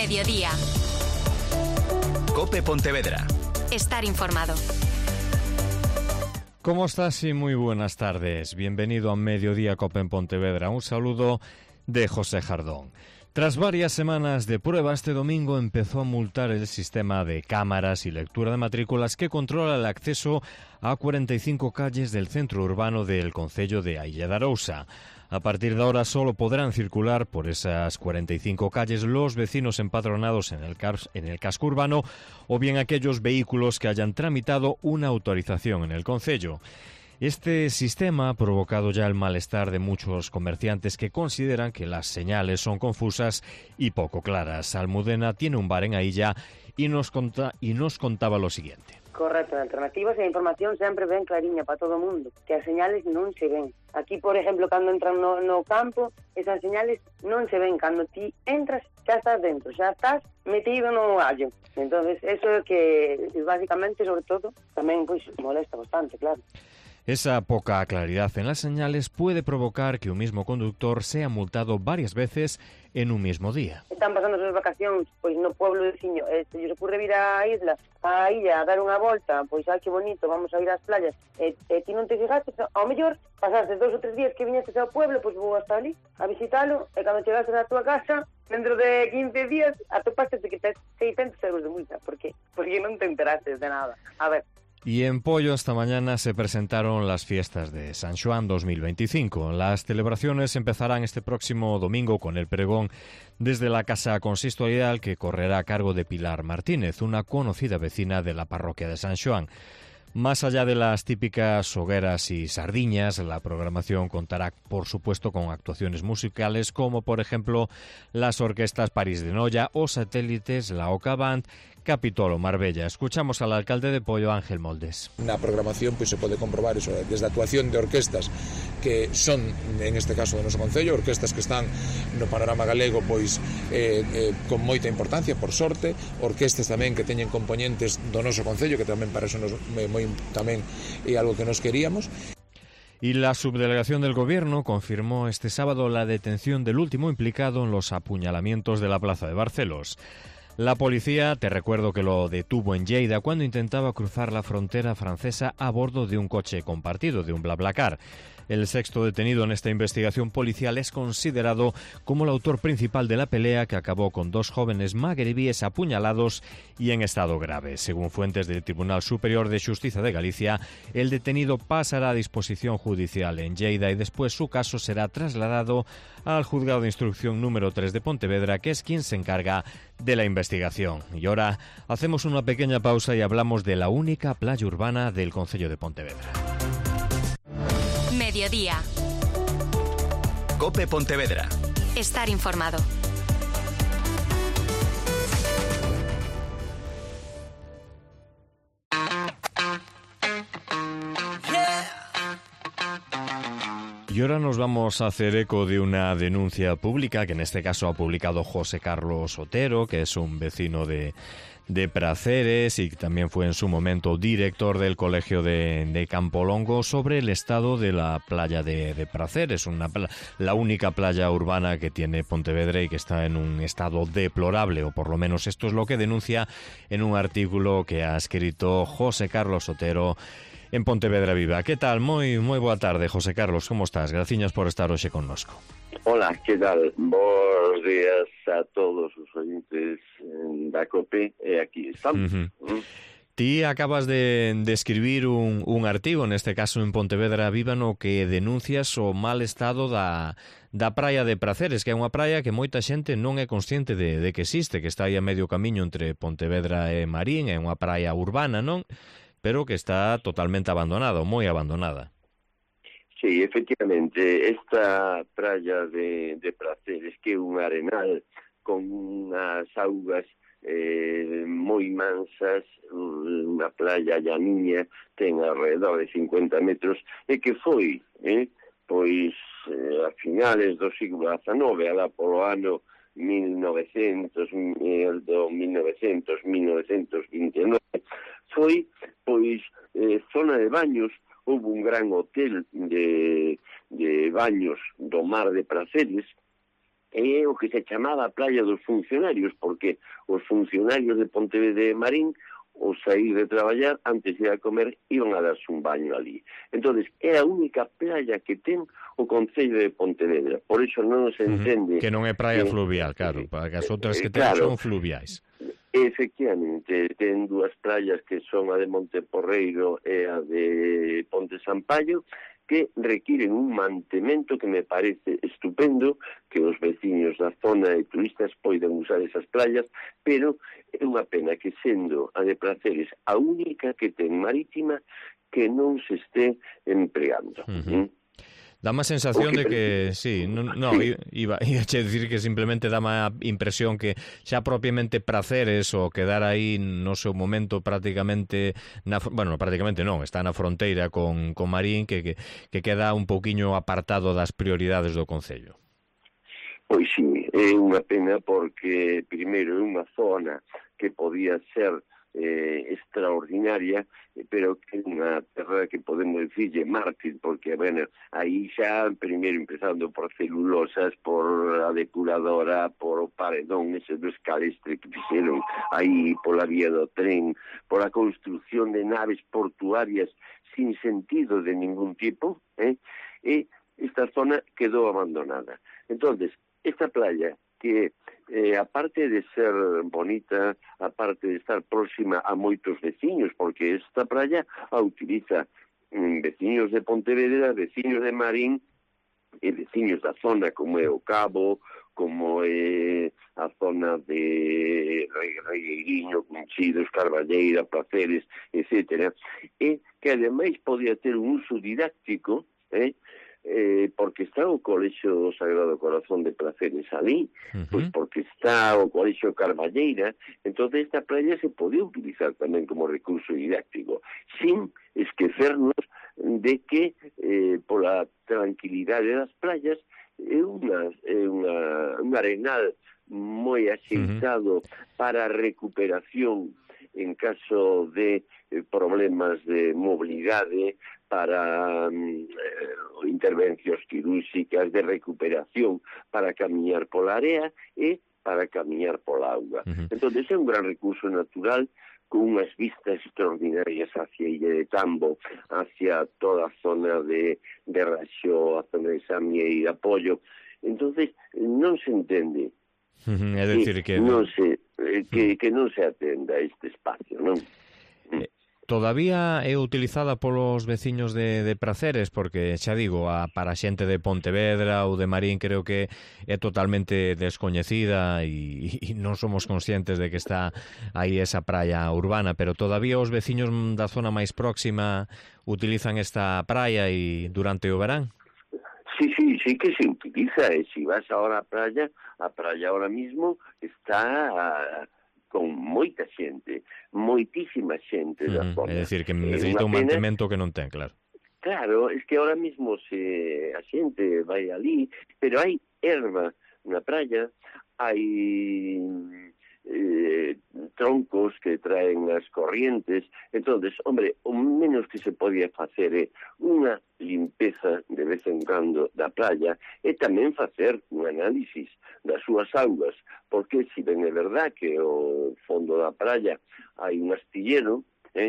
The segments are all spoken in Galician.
Mediodía. COPE Pontevedra. Estar informado. ¿Cómo estás? Y muy buenas tardes. Bienvenido a Mediodía COPE en Pontevedra. Un saludo de José Jardón. Tras varias semanas de prueba, este domingo empezó a multar el sistema de cámaras y lectura de matrículas que controla el acceso a 45 calles del centro urbano del concello de Ailla de Arousa. A partir de ahora solo podrán circular por esas 45 calles los vecinos empadronados en el casco urbano o bien aquellos vehículos que hayan tramitado una autorización en el concello. Este sistema ha provocado ya el malestar de muchos comerciantes que consideran que las señales son confusas y poco claras. Almudena tiene un bar en Ailla y nos contaba lo siguiente. Correcto, en alternativas e información sempre ben clariña para todo o mundo, que as señales non se ven. Aquí, por exemplo, cando entran no campo, esas señales non se ven. Cando ti entras, xa estás dentro, xa estás metido no allo. Entonces, eso é que, básicamente, sobre todo, tamén pois molesta bastante, claro. Esa poca claridad en las señales puede provocar que un mismo conductor sea multado varias veces en un mismo día. Están pasando as vacacións pois no pueblo veciño, se lles ocurre vir á Illa a dar unha volta, pois ai que bonito, vamos a ir ás playas, ti non te fijaste, ao mellor pasaste 2 ou 3 días que viñestes ao pueblo, pois vou hasta ali a visitalo, e cando chegastes á tua casa, dentro de 15 días, atopaste que tes 600 euros de multa. Por qué? Porque non te enteraste de nada. A ver. Y en Pollo esta mañana se presentaron las fiestas de San Xoán 2025. Las celebraciones empezarán este próximo domingo con el pregón desde la Casa Consistorial que correrá a cargo de Pilar Martínez, una conocida vecina de la parroquia de San Xoán. Más allá de las típicas hogueras y sardiñas, la programación contará, por supuesto, con actuaciones musicales como, por ejemplo, las orquestas París de Noia o Satélites, la Oca Band, Capitolo, Marbella. Escuchamos al alcalde de Pollo, Ángel Moldes. Na programación pois se pode comprobar eso, desde a actuación de orquestas que son, en este caso do noso concello, orquestas que están no panorama galego pois con moita importancia, por sorte, orquestas tamén que teñen componentes do noso concello, que tamén para eso tamén é algo que nos queríamos. Y la subdelegación del Gobierno confirmó este sábado la detención del último implicado en los apuñalamientos de la plaza de Barcelos. La policía, te recuerdo que lo detuvo en Lleida cuando intentaba cruzar la frontera francesa a bordo de un coche compartido, de un BlaBlaCar. El sexto detenido en esta investigación policial es considerado como el autor principal de la pelea que acabó con 2 jóvenes magrebíes apuñalados y en estado grave. Según fuentes del Tribunal Superior de Justicia de Galicia, el detenido pasará a disposición judicial en Lleida y después su caso será trasladado al Juzgado de Instrucción número 3 de Pontevedra, que es quien se encarga de la investigación. Y ahora hacemos una pequeña pausa y hablamos de la única playa urbana del concello de Pontevedra. Mediodía. COPE Pontevedra. Estar informado. Y ahora nos vamos a hacer eco de una denuncia pública que en este caso ha publicado José Carlos Otero, que es un vecino de Praceres y que también fue en su momento director del colegio de Campolongo, sobre el estado de la playa de Praceres, la única playa urbana que tiene Pontevedra y que está en un estado deplorable, o por lo menos esto es lo que denuncia en un artículo que ha escrito José Carlos Otero en Pontevedra Viva. ¿Qué tal? Moi boa tarde, José Carlos, como estás? Graciñas por estar hoxe connosco. Hola, que tal? Bos días a todos os oyentes da COPE, e aquí estamos. Ti acabas de escribir un artigo, neste caso en Pontevedra Viva, no que denuncias o mal estado da praia de Praceres, que é unha praia que moita xente non é consciente de que existe, que está aí a medio camiño entre Pontevedra e Marín, é unha praia urbana, non? Pero que está totalmente abandonada, moi abandonada. Sí, efectivamente, esta praia de Praceres, que é un arenal con unhas augas moi mansas, unha playa llaniña, ten alrededor de 50 metros, e que foi, pois, a finales do siglo XIX, alá polo ano 1929, foi, pois, zona de baños. Houve un gran hotel de baños do mar de Praceres, é o que se chamaba a playa dos funcionarios, porque os funcionarios de Pontevedra e Marín, ao sair de traballar, antes de ir a comer, iban a darse un baño ali. Entonces, é a única playa que ten o Concello de Pontevedra. Por iso non se entende... Que non é praia fluvial, claro, para que as outras que ten son fluviais. Efectivamente, ten dúas playas que son a de Monteporreiro e a de Ponte Sampaio, que requiren un mantemento que me parece estupendo, que os veciños da zona e turistas poidan usar esas playas, pero é unha pena que sendo a de Praceres a única que ten marítima que non se este empregando. Dá má sensación de que, sí, iba a decir que simplemente dá má impresión que xa propiamente Praceres o quedar aí no seu momento prácticamente, prácticamente non, está na fronteira con Marín, que queda un pouquiño apartado das prioridades do Concello. Pois sí, é unha pena porque, primeiro, é unha zona que podía ser extraordinaria, pero que é unha terra que podemos dicirlle mártir, porque, bueno, aí xa, primeiro, empezando por celulosas, por a depuradora, por o paredón, ese do escalestre que fixeron aí pola vía do tren, por a construcción de naves portuarias sin sentido de ningún tipo, e esta zona quedou abandonada. Entonces, esta playa que aparte de ser bonita, aparte de estar próxima a moitos veciños, porque esta playa a utiliza veciños de Pontevedra, veciños de Marín e veciños da zona como é o Cabo, como é a zona de Regueiriño, Cunchidos, Carballeira, Praceres, etc. E que ademais podía ter un uso didáctico, porque está o Colexio do Sagrado Corazón de Praceres ali, pois porque está o Colexio Carballeira, entonces esta playa se pode utilizar tamén como recurso didáctico, sin esquecernos de que pola tranquilidade das playas é un arenal moi axeitado para a recuperación en caso de problemas de mobilidade, para intervencións quirúrxicas, de recuperación, para camiñar pola area e para camiñar pola auga. Entón, é un gran recurso natural con unhas vistas extraordinarias hacia Illa de Tambo, hacia toda a zona de Raxó, a zona de Samieira, Pollo. Entón, non se entende é dicir que non se atenda este espacio, non? Todavía é utilizada polos veciños de Praceres, porque xa digo, para a xente de Pontevedra ou de Marín creo que é totalmente descoñecida e non somos conscientes de que está aí esa praia urbana, pero todavía os veciños da zona máis próxima utilizan esta praia e durante o verán? Sí que se utiliza, e se vas ahora a praia ahora mismo está con moita xente, moitísima xente da zona. É dicir, que necesita un mantemento que non ten, claro. Claro, es que ahora mismo a xente vai ali, pero hai erva na praia, hai troncos que traen as corrientes. Entonces, hombre, o menos que se podía facer é unha limpeza de vez en cando da playa e tamén facer un análisis das súas augas, porque si ben é verdad que o fondo da playa hai un astillero,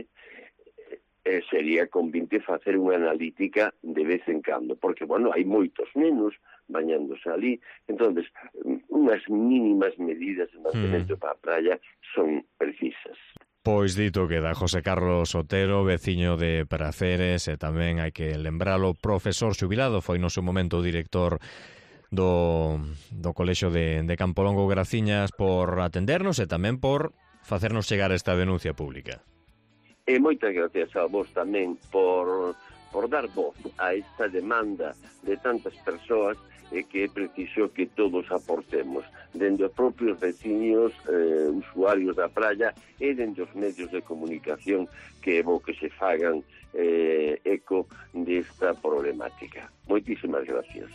sería convinte facer unha analítica de vez en cando, porque, bueno, hai moitos nenos bañándose ali, entonces unhas mínimas medidas de mantemento para a praia son precisas. Pois dito queda, José Carlos Otero, veciño de Praceres, e tamén hai que lembralo, profesor xubilado, foi no seu momento o director do Colexio de Campolongo. Graciñas por atendernos e tamén por facernos chegar esta denuncia pública. E moitas gracias a vos tamén por dar voz a esta demanda de tantas persoas e que é preciso que todos aportemos, dende os propios veciños, usuarios da praia e dende os medios de comunicación que é bo que se fagan eco desta problemática. Moitísimas gracias.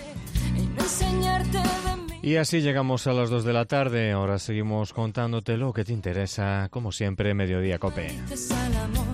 Y así llegamos a las 2 de la tarde. Ahora seguimos contándote lo que te interesa, como siempre, Mediodía Cope.